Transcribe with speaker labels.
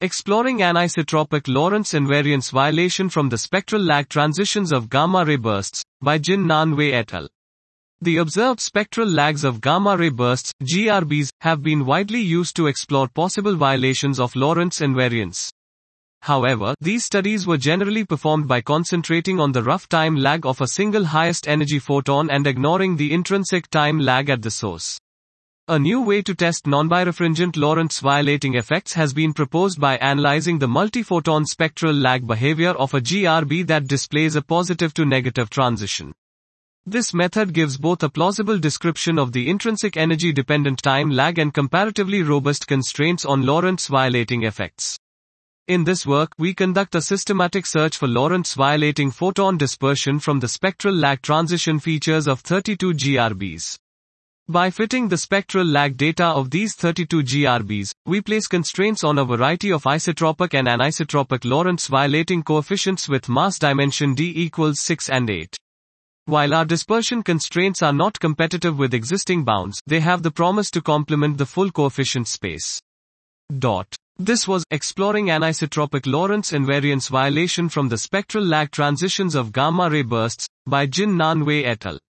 Speaker 1: Exploring anisotropic Lorentz invariance violation from the spectral lag transitions of gamma-ray bursts, by Jin-Nan Wei et al. The observed spectral lags of gamma-ray bursts, GRBs, have been widely used to explore possible violations of Lorentz invariance. However, these studies were generally performed by concentrating on the rough time lag of a single highest energy photon and ignoring the intrinsic time lag at the source. A new way to test non-birefringent Lorentz violating effects has been proposed by analyzing the multiphoton spectral lag behavior of a GRB that displays a positive to negative transition. This method gives both a plausible description of the intrinsic energy-dependent time lag and comparatively robust constraints on Lorentz violating effects. In this work, we conduct a systematic search for Lorentz violating photon dispersion from the spectral lag transition features of 32 GRBs. By fitting the spectral lag data of these 32 GRBs, we place constraints on a variety of isotropic and anisotropic Lorentz violating coefficients with mass dimension d equals 6 and 8. While our dispersion constraints are not competitive with existing bounds, they have the promise to complement the full coefficient space. This was Exploring Anisotropic Lorentz Invariance Violation from the Spectral Lag Transitions of Gamma-Ray Bursts, by Jin-Nan Wei et al.